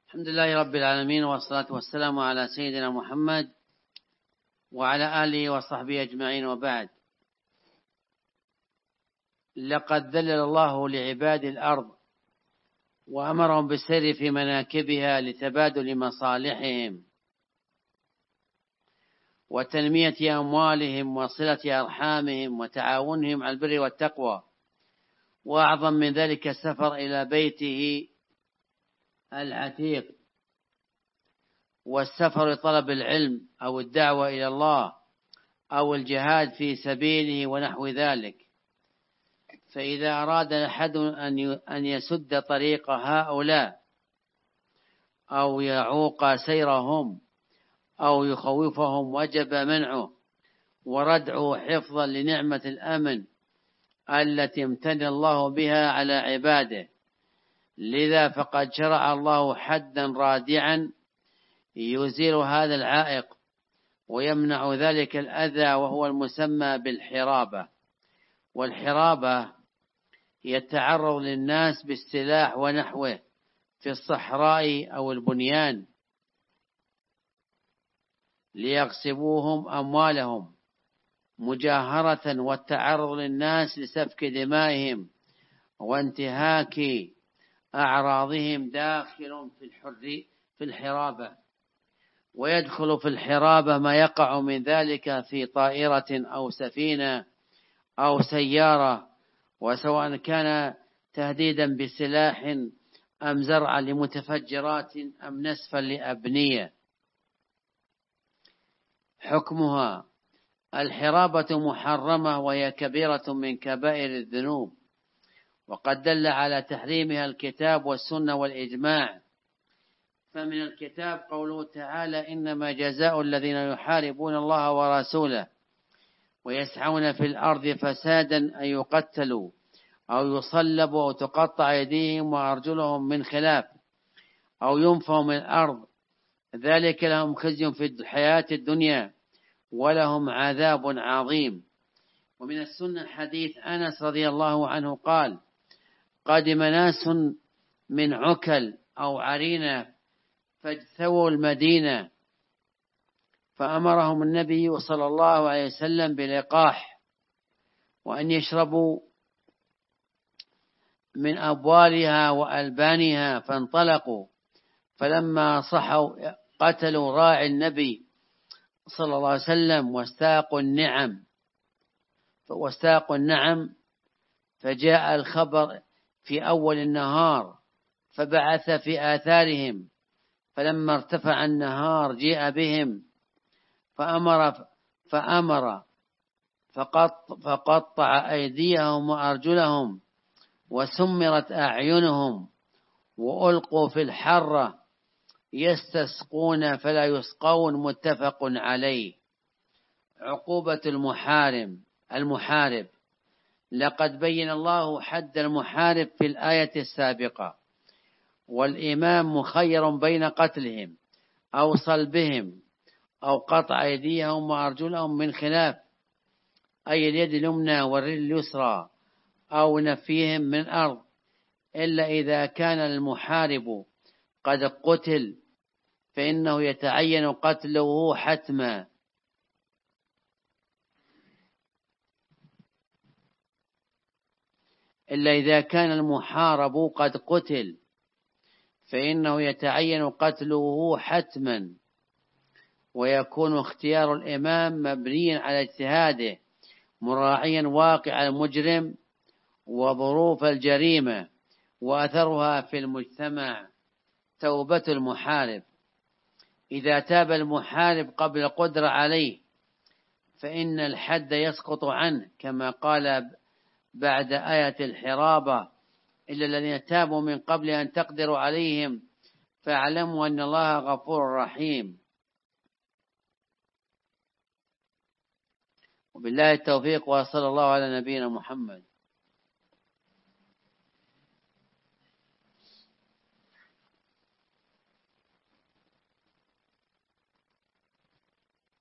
الحمد لله رب العالمين، والصلاة والسلام على سيدنا محمد وعلى آله وصحبه أجمعين، وبعد. لقد ذلل الله لعباد الأرض وأمرهم بالسير في مناكبها لتبادل مصالحهم وتنمية أموالهم وصلة أرحامهم وتعاونهم على البر والتقوى، وأعظم من ذلك السفر إلى بيته العتيق، والسفر لطلب العلم أو الدعوة إلى الله أو الجهاد في سبيله ونحو ذلك. فإذا أراد أحد أن يسد طريق هؤلاء أو يعوق سيرهم أو يخوفهم، وجب منعه وردعه حفظا لنعمة الأمن التي امتن الله بها على عباده. لذا فقد شرع الله حدا رادعا يزيل هذا العائق ويمنع ذلك الأذى، وهو المسمى بالحرابة. والحرابة هي التعرض للناس بالسلاح ونحوه في الصحراء أو البنيان ليغصبوهم أموالهم مجاهرة، والتعرض للناس لسفك دمائهم وانتهاك أعراضهم داخل في الحرابة. ويدخل في الحرابة ما يقع من ذلك في طائرة أو سفينة أو سيارة، وسواء كان تهديدا بسلاح أم زرعا لمتفجرات أم نسفا لأبنية. حكمها: الحرابة محرمة، وهي كبيرة من كبائر الذنوب، وقد دل على تحريمها الكتاب والسنة والإجماع. فمن الكتاب قوله تعالى: إنما جزاء الذين يحاربون الله ورسوله ويسعون في الأرض فسادا أن يقتلوا أو يصلبوا أو تقطع أيديهم وأرجلهم من خلاف أو ينفوا من الأرض، ذلك لهم خزي في الحياة الدنيا ولهم عذاب عظيم. ومن السنة حديث أنس رضي الله عنه قال: قدم ناس من عكل أو عرينة فاجثوا المدينة، فأمرهم النبي صلى الله عليه وسلم بلقاح وأن يشربوا من أبوالها وألبانها، فانطلقوا، فلما صحوا قتلوا راعي النبي صلى الله عليه وسلم واستاقوا النعم. فجاء الخبر في أول النهار فبعث في آثارهم، فلما ارتفع النهار جاء بهم فأمر فقطع أيديهم وأرجلهم وسمرت أعينهم وألقوا في الحرة يستسقون فلا يسقون، متفق عليه. عقوبة المحارب: لقد بين الله حد المحارب في الآية السابقة، والإمام مخير بين قتلهم أو صلبهم أو قطع أيديهم وأرجلهم من خلاف، أي اليد اليمنى والرجل اليسرى، أو نفيهم من الأرض، إلا إذا كان المحارب قد قتل فإنه يتعين قتله حتما. إلا إذا كان المحارب قد قتل فإنه يتعين قتله حتما، ويكون اختيار الإمام مبنيا على اجتهاده مراعيا واقع المجرم وظروف الجريمة وأثرها في المجتمع. توبة المحارب: إذا تاب المحارب قبل القدرة عليه فإن الحد يسقط عنه، كما قال بعد آية الحرابة: إلا الذين تابوا من قبل أن تقدروا عليهم فاعلموا أن الله غفور رحيم. وبالله التوفيق، وصلى الله على نبينا محمد.